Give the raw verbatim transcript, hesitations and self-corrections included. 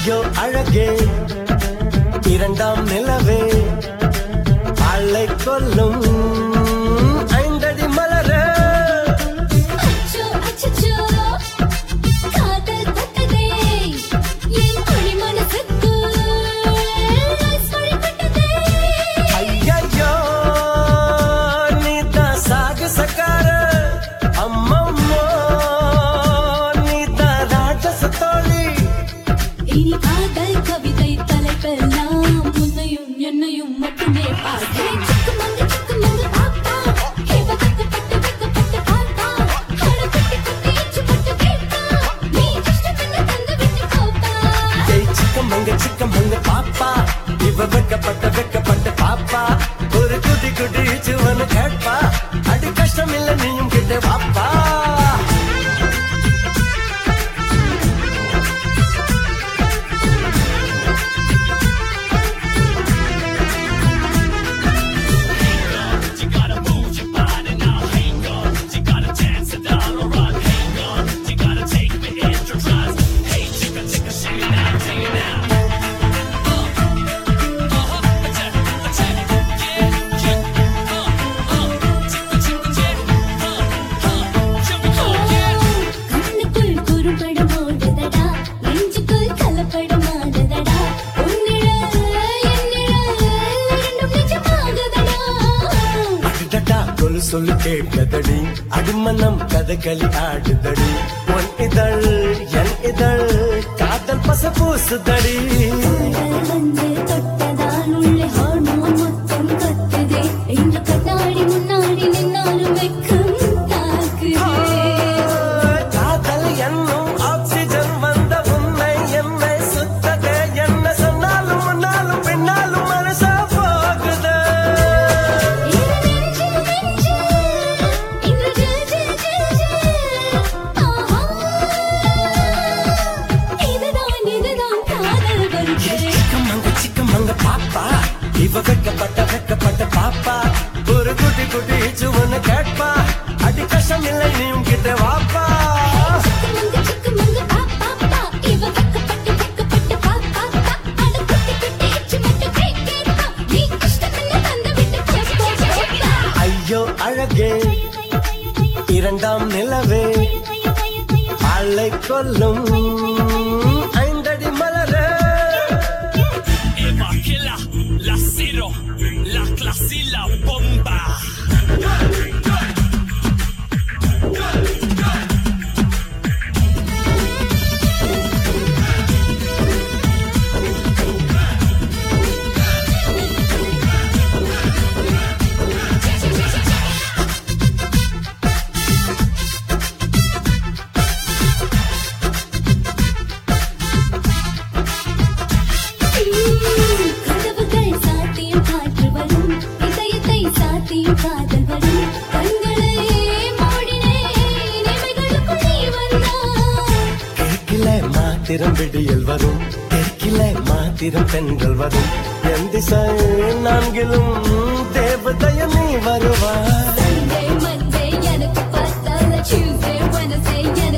ஐயோ அழகே இரண்டாம் நிலவே ஆளை கொல்லும் ஐந்தடி மலரே அச்சோ அச்சச்சோ காதல் தட்டதே என் அடி மனசுக்கு சொல்லிவிட்டதே ஐயோ நீதான் சாகசக்கார அம்மம்மோ நீதான் ராட்சச தோழி இனி காதல் கவிதை தலைப்பெல்லாம் உன்னையும் என்னையும் மட்டுமே பாடு சிக்குமங்கு சிக்குமங்கு பாப்பா ஹேவகத்து பட்டு வெக்கப்பட்டு பார்த்தா ஹரகட்டி குட்டி இச்சு பட்டு கேட்டா நீ இஷ்டத்துல தந்து விட்டு போப்பா ஏய் சிக்கமங்க சிக்கமங்க பாப்பா இவ வெக்கப்பட்ட வெக்கப்பட்ட பாப்பா ஒரு குட்டி குட்டி சிவனு கேட்பா அடி கஷ்டம் இல்ல நீயும் கிட்ட வாப்பா கண்ணுக்குள் குறும்படம் ஓடுதடா நெஞ்சுக்குள் கலப்படம் ஆடுதடா உன்னிழல் என்னிழல் இரண்டும் நிஜமாகுதடா அடிடடா கொலு சொல்லு கேட்கதடி அடிமனம் கதகளி ஆடுதடி உன் இதழ் என் இதழ் காதல் பச பூசுதடி உடல் வந்து தொட்டதால் உள்ளே ஹார்மோன் மொத்தம் கத்துதே இந்த கண்ணாடி முன்னாடி நின்னாலும் வெக்கம் தாக்குதே காதல் என்னும் ஆக்சிஜன் வந்த உன்னை என்னை சுத்ததே என்ன சொன்னாலும் முன்னாலும் பின்னாலும் மனசா போகுது இது நெஞ்சு நெஞ்சு இன்று ஜில் ஜில் ஜில் ஜில் ஆஹா இதுதான் இதுதான் காதல் வந்து சிக்கமங்க சிக்கமங்க பாப்பா இவ வெக்கப்பட்ட வெக்கப்பட்ட பாப்பா ஒரு குட்டி குட்டி சுவனு கேட்பா அடி கஷ்டம் இல்லை நீயும் கிட்ட வாப்பா சிக்குமங்கு சிக்குமங்கு பாப்பா இவ வெக்கப்பட்டு வெக்கப்பட்டு பாப்பா அட குட்டி குட்டி இச்சு மட்டும் கேட்கா நீ இஷ்டத்துல தந்து விட்டு போப்பா ஐயோ அழகே இரண்டாம் நிலவே ஆளை கொல்லும் ஐந்தடி மலரே Eva Killa, la Ciro, la clase, la bomba. கதவுகள் சாத்தியும் காற்று வரும் இதயத்தை சாத்தியும் காதல் வரும் கண்களை மூடினே நினைவுகளுக்குள் நீ வந்தாய் கேட்கல மாத்திரம் விடியல் வரும் கேட்கல மாத்திரம் பெண்கள் வரும் என் திசை நான்கிலும் தேவதைய நீ வருவாய் Sunday, Monday எனக்கு பார்த்தால Tuesday, Wednesday